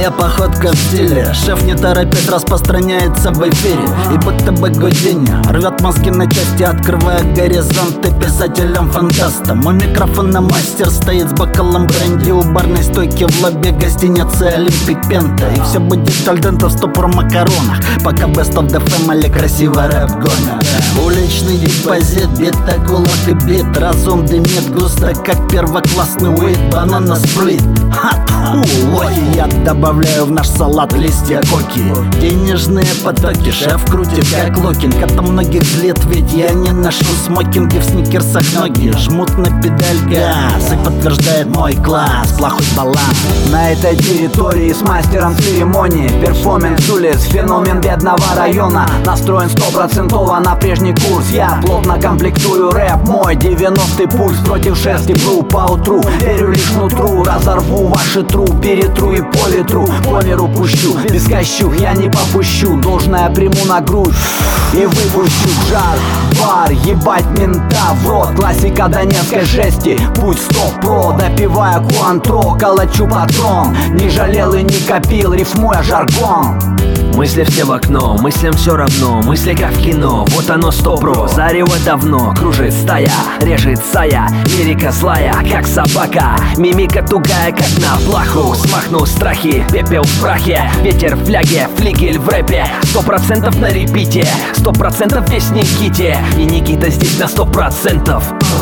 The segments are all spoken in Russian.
Моя походка в стиле, шеф не торопясь распространяется в эфире. И будто бы Гудини рвет мозги на части, открывая горизонты писателям-фантастам. Мой микрофонный мастер стоит с бокалом бренди у барной стойки в лобби гостиницы Олимпик Пента. И все будет альдента в стопор макаронах, пока Best of the Family красиво рэп гонят. Уличный депозит, бит, кулак и бит. Разум дымит густо, как первоклассный уит. Банана сплит, лохи. Я добавляю в наш салат листья коки. Денежные потоки, шеф крутит как локинг. Это многих злит, ведь я не ношу смокинги. В сникерсах ноги жмут на педаль газ. И подтверждает мой класс, плохой баланс. На этой территории с мастером церемонии перформанс улиц, феномен бедного района. Настроен 100% на прежний курс. Я плотно комплектую рэп, мой 90-й пульс. Против шерсти пру поутру, верю лишь нутру. Разорву ваши тру, перетру и по ветру. По миру пущу, без кощух я не попущу. Должное приму на грудь и выпущу в жар. Бар, ебать мента в рот. Классика донецкой жести, путь 100 допивая куантро, калачу патрон. Не жалел и не копил, рифмуя жаргон. Мысли все в окно, мыслям все равно. Мысли как в кино, вот оно 100%. Зарево давно, кружит стая, режет сая. Лирика злая, как собака. Мимика тугая, как на плаху. Смахнул страхи, пепел в прахе. Ветер в фляге, флигель в рэпе. 100% на репите, 100% весь Никите. И Никита здесь на 100%.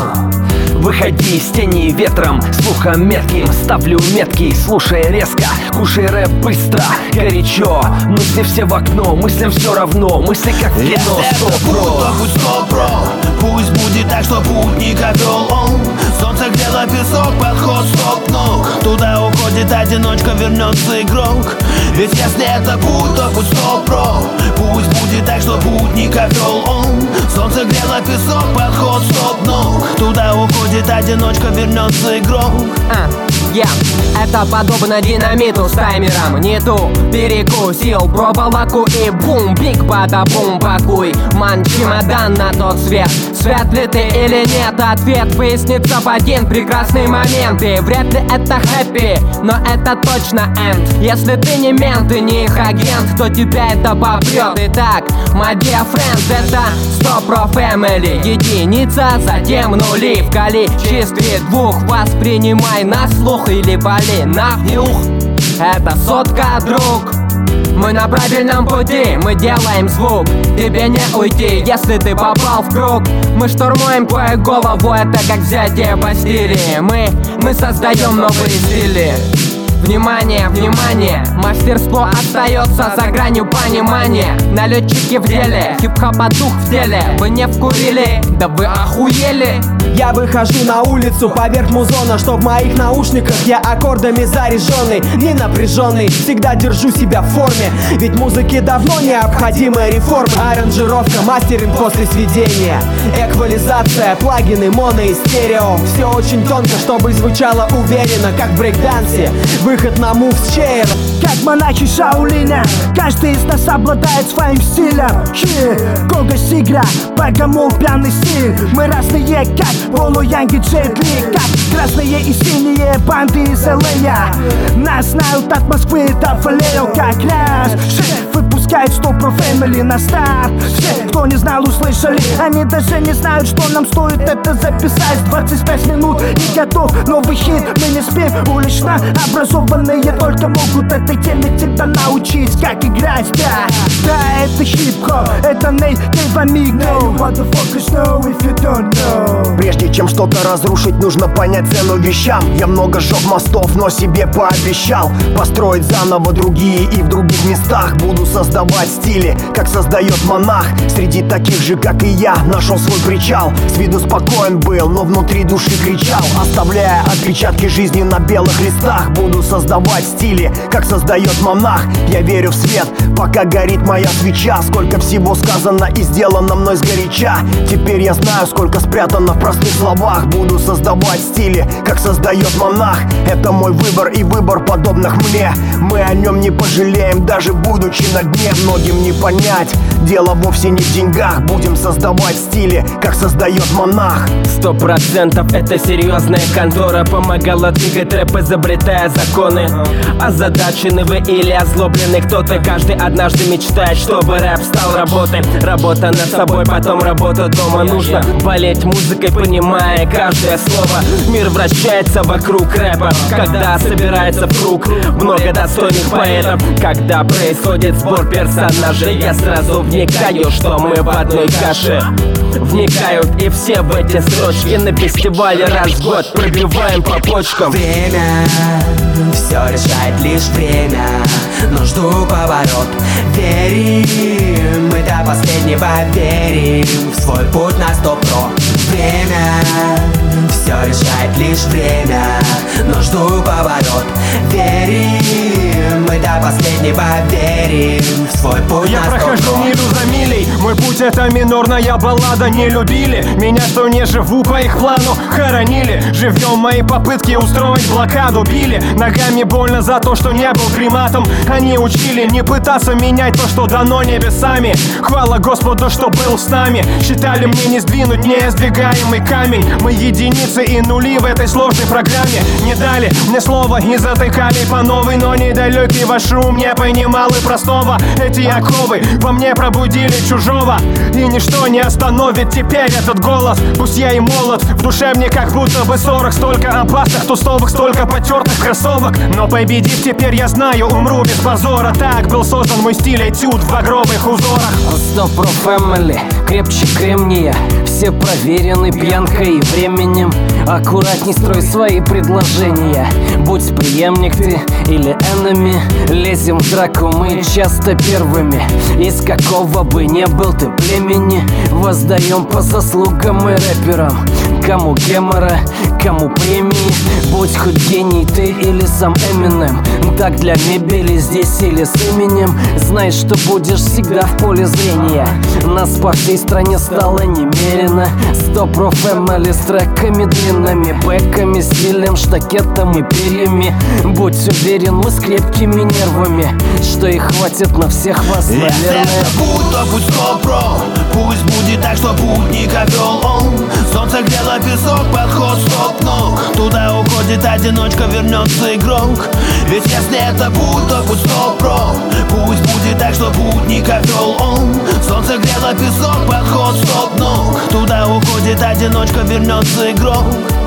Выходи из тени ветром, слухом метким. Ставлю метки, слушай резко, кушай рэп быстро, горячо. Мысли все в окно, мыслям все равно. Мысли как в кино, 100%. Будь 100%. Пусть будет так, что путник обвел он. Солнце грело песок, подход стоп-ног. Туда уходит одиночка, вернется игрок. Ведь если это путь, то будь 100%. Пусть будет так, что путник обвел он. Солнце грело песок, подход стоп-ног. Туда уходит одиночка, вернется игрок. Это подобно динамиту с таймером. Не ту перекусил, пробовал ваку и бум. Биг бада бум, пакуй ман чемодан на тот свет. Свет ли ты или нет, ответ выяснится в один прекрасный момент. И вряд ли это хэппи, но это точно энд. Если ты не мент и не их агент, то тебя это попрет. Итак, my dear friends, это 100% family. Единица, затем нули. В количестве двух воспринимай на слух или вали нахух. Это сотка, друг. Мы на правильном пути, мы делаем звук. Тебе не уйти, если ты попал в круг. Мы штурмуем твою голову, это как взятие Бастилии. Мы создаем новые стили. Внимание, внимание, мастерство остается за гранью понимания. Налетчики в деле, хип-хопа дух в теле. Вы не вкурили? Да вы охуели? Я выхожу на улицу поверх музона, что в моих наушниках я аккордами заряженный, не напряженный. Всегда держу себя в форме, ведь музыке давно необходимы реформы. Аранжировка, мастеринг после сведения, эквализация, плагины, моно и стерео. Все очень тонко, чтобы звучало уверенно, как в брейкдансе. Выход на мув с чейр. Как монахи Шаолиня, каждый из нас обладает своим стилем. Кога сигра, богомол, пьяный стиль. Мы разные, как полуянги Джет Ли, как красные и синие банды из Л.А. Нас знают от Москвы до Валео, как раз выпускает 100% Family на старт. Все, кто не знал, услышали. Они даже не знают, что нам стоит это записать. 25 минут и готов новый хит. Мы не спим, улично образованные только могут этой теме тебя научить, как играть, да, это хип-хоп, это native amigo. Motherfuckers know if you don't know. Прежде чем что-то разрушить, нужно понять цену вещам. Я много сжег мостов, но себе пообещал построить заново другие, и в других местах буду создавать стили, как создает монах. Среди таких же, как и я, нашел свой причал. С виду спокоен был, но внутри души кричал, оставляя отпечатки жизни на белых листах. Буду создавать стили, как создает монах. Я верю в свет, пока горит моя свеча. Сколько всего сказано и сделано мной сгоряча. Теперь я знаю, сколько спрятано в простых словах. Буду создавать стили, как создает монах. Это мой выбор и выбор подобных мне. Мы о нем не пожалеем, даже будучи на дне. Многим не понять, дело вовсе не в деньгах. Будем создавать стили, как создает монах. 100% это серьезная контора. Помогала двигать рэп, изобретая законы. Озадачен озабочены вы или озлоблены кто-то. Каждый однажды мечтает, чтобы рэп стал работой. Работа над собой, потом работа дома. Нужно болеть музыкой, понимая каждое слово. Мир вращается вокруг рэпа, когда собирается в круг много достойных поэтов. Когда происходит сбор персонажей, я сразу вникаю, что мы в одной каше. Вникают и все в эти строчки. На фестивале раз в год пробиваем по почкам. Время, все решает лишь время. Но жду поворот. Верим, мы до последнего верим в свой путь на 100 про. Время, все решает лишь время. Но жду поворот. Верим, мы до последнего верим в свой путь Я на 100 прохожу про. милю за милей. Мой путь это минорная баллада. Не любили меня, что не живу по их плану. Хоронили живьем мои попытки устроить блокаду. Били ногами больно за то, что не был приматом. Они учили не пытаться менять то, что дано небесами. Хвала Господу, что был с нами. Считали мне не сдвинуть неиздвигаемый камень. Мы единицы и нули в этой сложной программе. Не дали мне слова и затыкали по новой. Но недалекий ваш ум не понимал и простого. Эти оковы во мне пробудили чужого. И ничто не остановит теперь этот голос. Пусть я и молод, в душе мне как будто бы 40. Столько опасных тусовок, столько потертых кроссовок. Но победив теперь я знаю, умру без позора. Так был создан мой стиль этюд в багровых узорах. 100 про family, крепче кремния. Все проверены пьянкой и временем. Аккуратней строй свои предложения. Будь преемник ты или enemy. Лезем в драку мы часто первыми. Из какого бы не был ты племени, воздаем по заслугам и рэперам. Кому гемора, кому премии. Будь хоть гений ты или сам Эминем. Так для мебели здесь или с именем. Знай, что будешь всегда в поле зрения. Нас по всей стране стало немерено. 100 про family с треками длинными, бэками, стилем, штакетом и перьями. Будь уверен, мы с крепкими нервами, что их хватит на всех вас, Если наверное. это путь, то пусть 100 про. Пусть будет так, что путника вел он. Солнце грело песок, подход стоп ног. Туда уходит одиночка, вернется игрок. Ведь если это путь, то пусть 100 про. Пусть будет так, что путника вел он. Солнце грело песок, подход стоп ног. Туда уходит одиночка, вернется игрок.